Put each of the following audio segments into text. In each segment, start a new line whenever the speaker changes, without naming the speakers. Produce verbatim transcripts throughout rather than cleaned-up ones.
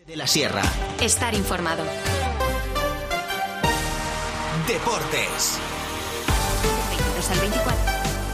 De la Sierra.
Estar informado.
Deportes.
veintidós al veinticuatro.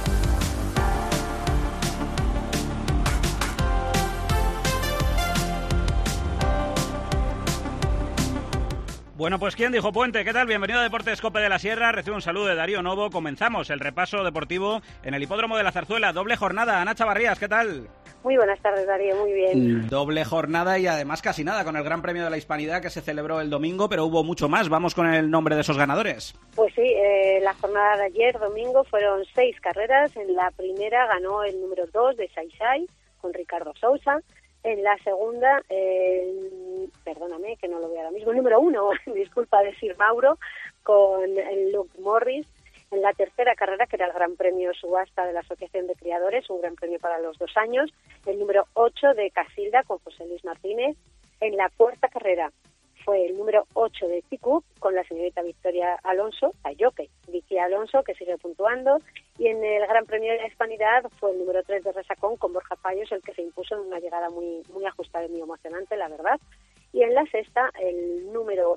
Bueno, pues ¿quién dijo puente? ¿Qué tal? Bienvenido a Deportes Cope de la Sierra. Recibe un saludo de Darío Novo. Comenzamos el repaso deportivo en el Hipódromo de la Zarzuela. Doble jornada. Ana Chavarrías, ¿qué tal?
Muy buenas tardes, Darío. Muy bien.
Doble jornada y además casi nada con el Gran Premio de la Hispanidad que se celebró el domingo, pero hubo mucho más. Vamos con el nombre de esos ganadores.
Pues sí, eh, la jornada de ayer, domingo, fueron seis carreras. En la primera ganó el número dos de Saisai con Ricardo Sousa. En la segunda, eh, perdóname que no lo veo ahora mismo, el número uno, disculpa, de Sir Mauro, con el Luke Morris. En la tercera carrera, que era el Gran Premio Subasta de la Asociación de Criadores, un gran premio para los dos años, el número ocho de Casilda con José Luis Martínez. En la cuarta carrera fue el número ocho de Ticup con la señorita Victoria Alonso, a jockey, Vicky Alonso, que sigue puntuando. Y en el Gran Premio de la Hispanidad fue el número tres de Resacón con Borja Payos, el que se impuso en una llegada muy muy ajustada y muy emocionante, la verdad. Y en la sexta, el número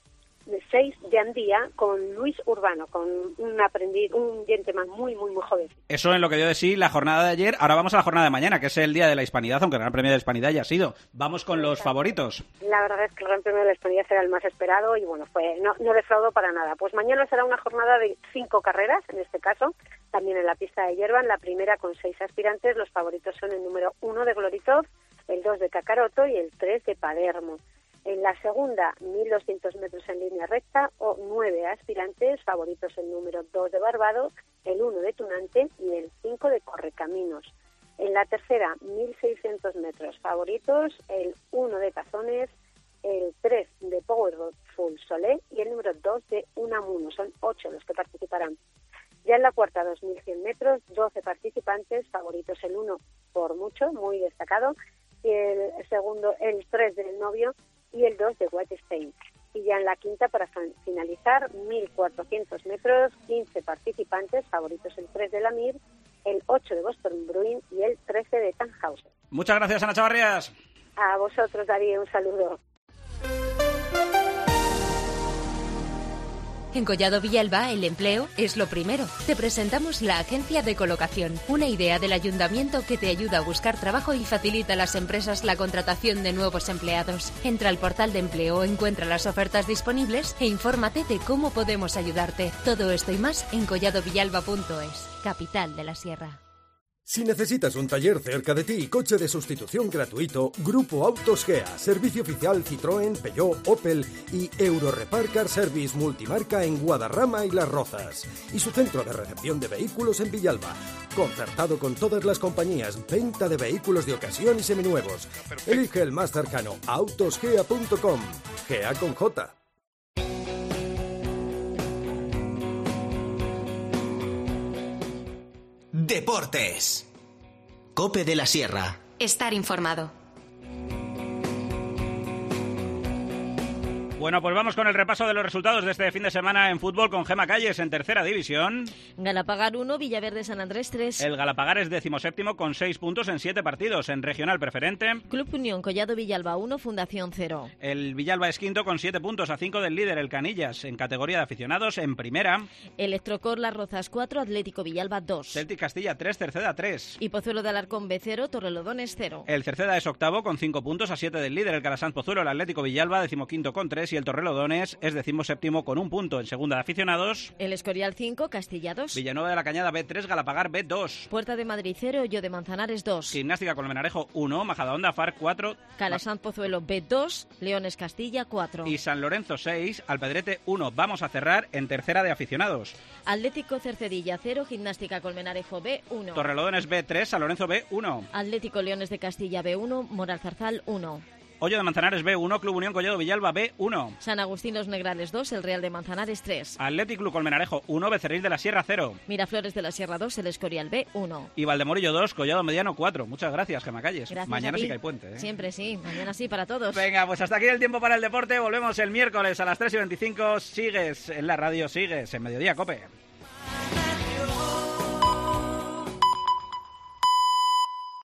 seis de Andía con Luis Urbano, con un aprendiz, un gentleman muy, muy, muy joven.
Eso en lo que dio de sí la jornada de ayer. Ahora vamos a la jornada de mañana, que es el Día de la Hispanidad, aunque el Gran Premio de la Hispanidad ya ha sido. Vamos con los favoritos.
La verdad es que el Gran Premio de la Hispanidad era el más esperado y bueno, fue no, no defraudó para nada. Pues mañana será una jornada de cinco carreras, en este caso, también en la pista de hierba. En la primera con seis aspirantes, los favoritos son el número uno de Gloritov, el dos de Kakaroto y el tres de Palermo. En la segunda, mil doscientos metros en línea recta, o nueve aspirantes, favoritos el número dos de Barbado, el uno de Tunante y el cinco de Correcaminos. En la tercera, mil seiscientos metros, favoritos el uno de Tazones, el tres de Powerful Solé y el número dos de Unamuno. Son ocho los que participarán. Ya en la cuarta, dos mil cien metros, doce participantes, favoritos el uno por mucho, muy destacado, y el segundo, el tres del Novio, y el dos de Whitestein. Y ya en la quinta, para finalizar, mil cuatrocientos metros, quince participantes, favoritos el tres de Lamir, el ocho de Boston Bruin y el trece de Tannhauser.
Muchas gracias, Ana Chavarrías.
A vosotros, Darío, un saludo.
En Collado Villalba, el empleo es lo primero. Te presentamos la Agencia de Colocación, una idea del ayuntamiento que te ayuda a buscar trabajo y facilita a las empresas la contratación de nuevos empleados. Entra al portal de empleo, encuentra las ofertas disponibles e infórmate de cómo podemos ayudarte. Todo esto y más en collado villalba punto es, capital de la Sierra.
Si necesitas un taller cerca de ti y coche de sustitución gratuito, Grupo Autos Gea, servicio oficial Citroën, Peugeot, Opel y Eurorepar Car Service multimarca en Guadarrama y Las Rozas. Y su centro de recepción de vehículos en Villalba, concertado con todas las compañías, venta de vehículos de ocasión y seminuevos. Elige el más cercano, autosgea punto com, Gea con J.
Deportes. Cope de la Sierra.
Estar informado.
Bueno, pues vamos con el repaso de los resultados de este fin de semana en fútbol con Gema Calles en tercera división.
Galapagar uno, Villaverde San Andrés tres.
El Galapagar es decimoséptimo con seis puntos en siete partidos. En regional preferente,
Club Unión Collado Villalba uno, Fundación cero.
El Villalba es quinto con siete puntos a cinco del líder, el Canillas. En categoría de aficionados, en primera,
Electrocor Las Rozas cuatro, Atlético Villalba dos.
Celtic Castilla tres, Cerceda tres.
Y Pozuelo de Alarcón B cero, Torrelodones cero.
El Cerceda es octavo con cinco puntos a siete del líder, el Calasanz Pozuelo. El Atlético Villalba decimoquinto con tres y el Torrelodones es decimoséptimo con un punto. En segunda de aficionados,
El Escorial cinco, Castilla dos.
Villanueva de la Cañada B tres, Galapagar B dos.
Puerta de Madrid cero, Hoyo de Manzanares dos.
Gimnástica Colmenarejo uno, Majadahonda Far cuatro.
Calasanz Pozuelo B dos, Leones Castilla cuatro.
Y San Lorenzo seis, Alpedrete uno. Vamos a cerrar en tercera de aficionados.
Atlético Cercedilla cero, Gimnástica Colmenarejo B uno.
Torrelodones B tres, San Lorenzo B uno.
Atlético Leones de Castilla B uno, Moral Zarzal uno.
Hoyo de Manzanares B uno, Club Unión Collado Villalba B uno.
San Agustín Los Negrales dos, El Real de Manzanares tres.
Athletic Club Colmenarejo uno, Becerril de la Sierra cero.
Miraflores de la Sierra dos, El Escorial B uno.
Y Valdemorillo dos, Collado Mediano cuatro. Muchas gracias, Gema Calles.
Gracias
Mañana
a ti.
sí que hay puente, ¿eh?
Siempre sí, mañana sí para todos.
Venga, pues hasta aquí el tiempo para el deporte. Volvemos el miércoles a las tres y veinticinco. Sigues en la radio, sigues en Mediodía Cope.